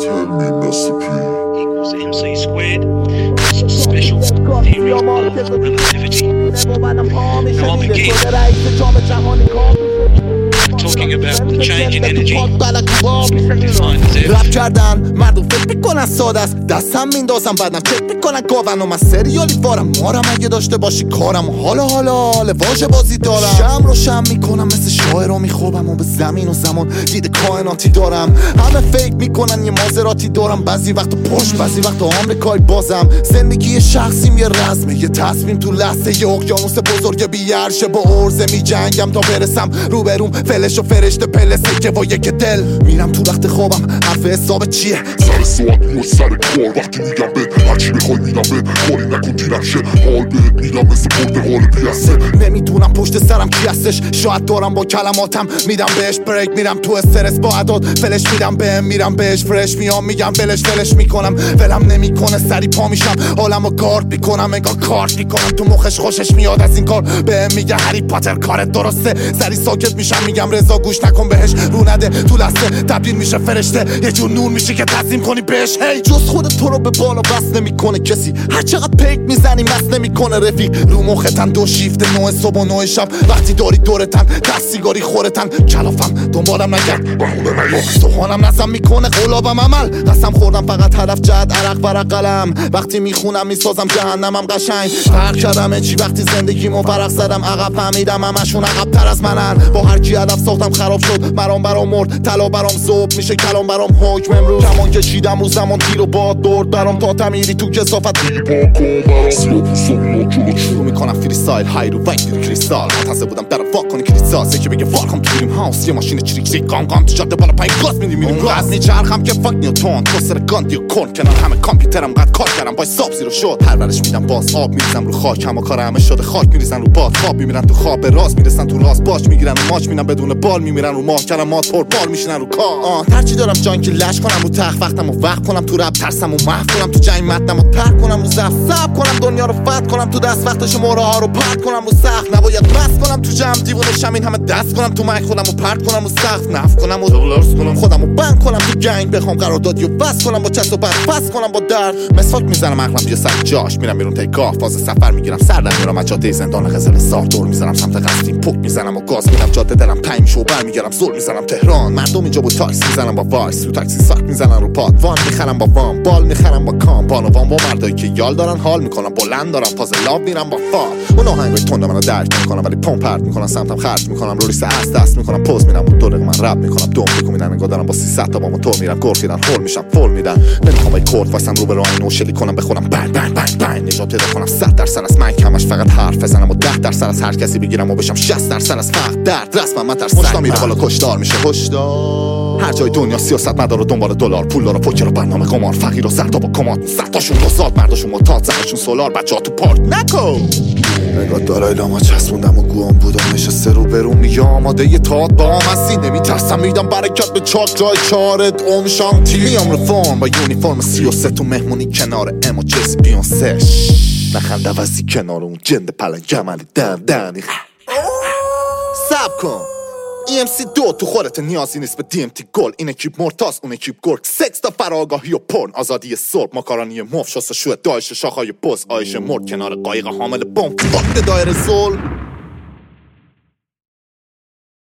Tell me Mr. P equals MC squared. Special theory of relativity. Now I'll begin talking about the change in energy defined as رپ کردن مردم فکر میکنن ساده است، دستم میندازم بعدم چک میکنن گاون و من سریالی وارم مارم اگه داشته باشی کارم حالا واژه بازی دارم شم رو شم میکنم مثل شاعر رو میخوابم و به زمین و زمان دید کائناتی دارم همه فکر میکنن یه مازراتی دارم بعضی وقت پشت بعضی وقت آمریکایی بازم زندگی شخصیم یه رسمه یه تصمیم تو لحظه یه اقیانوس بزرگ بیارشه با عرضه میجنگم تا برسم روبروم فلش و فرشته پلسه که با یک دل میرم تو وقت خوابم حرف حساب چیه سر ساعت و سر کار وقتی میگم بهت هرچی بخوای میدم بهت کاری نکن دیرم شه حال بهت میدم مثل پرتقال پیاسه نمیدونم پشت سرم کی هستش شاید دارم با کلماتم میدم بهش بریک میرم تو استرس با عداد فلش میدم بهم میرم بهش فرش میام میگم فلش میکنم ولم نمیکنه سری پا میشم حالمو گارد میکنم انگار کارت میکنم تو مخش خوشش میاد از این کار بهم میگه هری پاتر کارت درسته سری ساکت میشم میگم رضا گوش نکن بهش رو نده تو لحظه تبدیل میشه فرشته یه جور نور میشه که تسلیم کنی بهش هی جز خودت تو رو به بالا بس نمیکنه کسی هر چقدر پیک میزنی مس نمیکنه رفیق رو مختن دو شیفت 9 صبح و 9 شب وقتی داری دورتن دست سیگاری خورتن کلافم دنبالم نگرد بهونه نیار سوهانم نزم میکنه قلابم عمل قسم خوردم فقط هدف جد عرق ورق قلم وقتی میخونم میسازم جهنمم قشنگ فرق کردم چی وقتی زندگیمو فرق زدم عقب فهمیدم همشون عقب‌تر از منن با هر کی هدف ساختم خراب شد برام مرد طلا برام ذوب میشه کلام برام حکم امروز کمان کشیدم رو زمان تیر و باد دور برام تا تمیری تو کثافت شروع میکنم فری استایل های رو وایت میری کریستال منتظر بودم در واق کنی کلیسا که بگه فالکام تو دریم هاوس یه ماشین چریک گام تو جاده بالا پایین گاز میریم راز میچرخم که فاک نیوتن تو سر گاندی و کن کنار همه کامپیوترم قد کار کردم با حساب زیرو شد پرورش میدم باز آب میریزم رو خاک همه کار همه شده خاک میریزن رو باد خواب میمیرن تو خواب به راز میرسن تو راز باش میگیرن و ماچ میدن بدون بال میمیرن رو ماه کلمات پر بال میشینن رو کار هرچی دارم جان که لش کنم رو تخت وقتمو وقت کنم تو رپ ترسمو محو کنم تو جنگ متنمو ترک کنم رو زفت صبر کنم دنیا رو فتح کنم تو دست وقتش موره ها رو پرت کنم رو سخت نباید بس کنم تو جمع دیوونه شم این همه دست کنم تو مایک خودمو پرت کنم رو سقف نف کنم و دلارس کنم خودمو بند کنم تو گنگ بخوام قراردادیو بس کنم با چست و بس کنم با درد مسواک میزنم عقلم یه سر جاش میرم بیرون تیکاف فاز سفر میگیرم سر در میرم از جاده زندان قزل سار دور میزنم سمت قصدیم پک میزنم و گاز میدم جاده دلم تنگ میشه و برمیگردم زل میزنم تهران مردم اینجا با تاکسی میزنم با وایس رو تاکسی ساک میزنن رو پاد وان میخرم با وام بال میخرم با کام بانوان با مردایی که یال دارن حال میکنم بلند دارم فاز لاب میرم با فام اون آهنگای تند منو درک میکنم ولی پمپ پرت میکنم سمتم خرج میکنم رو لیست از دست میکنم پوز میدم و دور من رپ میکنم دوم فکر میدن انگار دارم با 300 تا با موتور میرم گرخیدن هول میشم فول میدن نمیخوام ای کورت واسم رو به راه نوشلی کنم بخونم بنگ بنگ بنگ بنگ نجات پیدا کنم 100% از من کمش فقط حرف بزنم و 10% از هر کسی بگیرم و بشم 60% از فقر درد رسم من ترس مشتا میره بالا کشدار میشه هشدار هر جای دنیا سیاست مدار و دنبال دلار پول داره پوکر و برنامه قمار فقیر و زردا با کماد سرتاشون دوزاد مرداشون معتاد زنشون سولار بچه‌ها تو پارک نکو نگاه دارایلاما چسبوندم و گوام بودم نشسته رو برون میگه آماده یه تاد با هم هستی نمیترسم میدم برکت به چاک جای چارت اومشام تیلیام رفرم با یونیفرم 33 تو مهمونی کنار امو جیسی بیونسه نخند وزی کنار اون جند پلنگ جمالی دندنی سب کن EMC2 تو خودت نیازی نیست به DMT گل این اکیپ مرتاز اون اکیپ گرگ سکس تا فراگاهی و پرن آزادی صبح ماکارانی مف شست شو دایش شاخهای بز آیش مرد کنار قایق حامل بمب وقت دایر زل